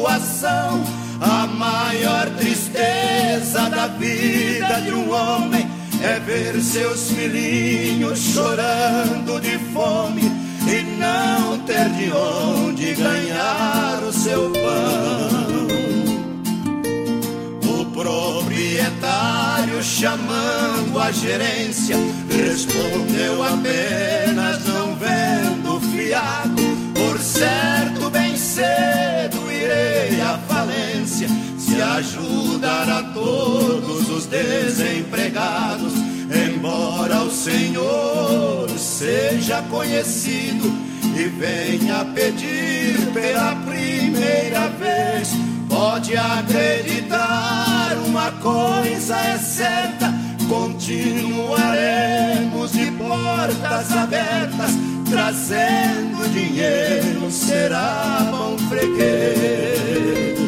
situação. A maior tristeza da vida de um homem é ver seus filhinhos chorando de fome e não ter de onde ganhar o seu pão. O proprietário, chamando a gerência, respondeu apenas: não vendo fiado, por certo bem cedo irei à falência. Se ajudar a todos os desempregados, embora o Senhor seja conhecido e venha pedir pela primeira vez, pode acreditar, uma coisa é certa: continuaremos de portas abertas, trazendo dinheiro, será bom freguês.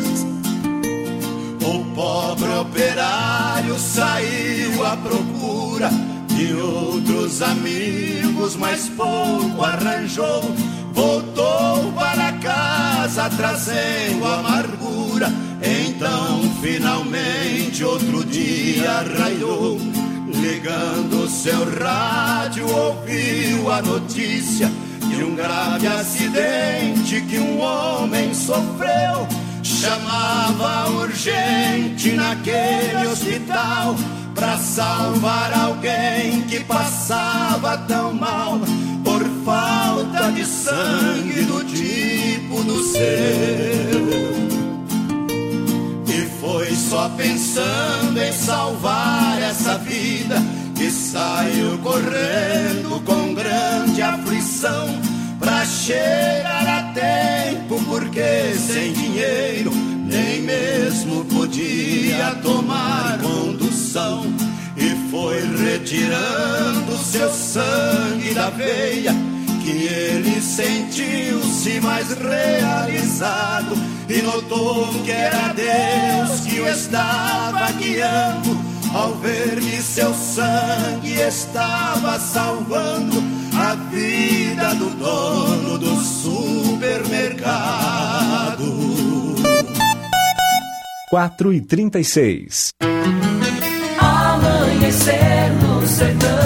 O pobre operário saiu à procura de outros amigos, mas pouco arranjou. Voltou para casa trazendo amargura. Então finalmente outro dia raiou. Ligando seu rádio, ouviu a notícia de um grave acidente que um homem sofreu. Chamava urgente naquele hospital pra salvar alguém que passava tão mal por falta de sangue do tipo do seu. E foi só pensando em salvar essa vida que saiu correndo com grande aflição pra chegar a tempo, porque sem dinheiro nem mesmo podia tomar condução. E foi retirando seu sangue da veia que ele sentiu-se mais realizado e notou que era Deus que o estava guiando, ao ver que seu sangue estava salvando a vida do dono do supermercado. 4h36. Amanhecer no sertão.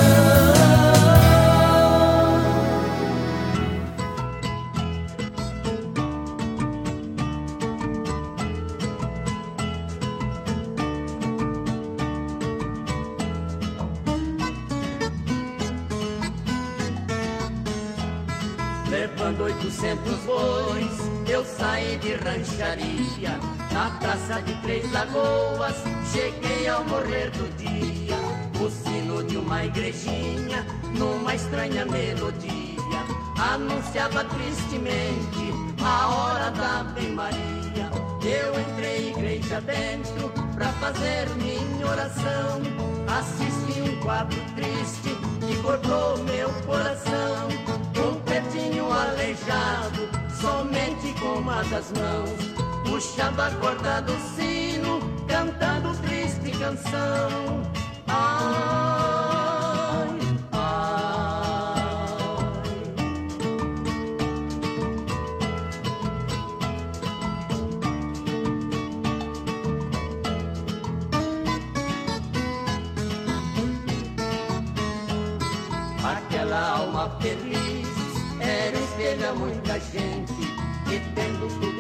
Levando 800 bois, eu saí de rancharia. Na praça de Três Lagoas, cheguei ao morrer do dia. O sino de uma igrejinha, numa estranha melodia, anunciava tristemente a hora da Ave Maria. Eu entrei igreja dentro pra fazer minha oração. Assisti um quadro triste que cortou meu coração. Um pretinho aleijado, somente com uma das mãos, puxava a corda do sino, cantando triste canção. Ai, ai. Aquela alma feliz era espelho a muita gente que tendo tudo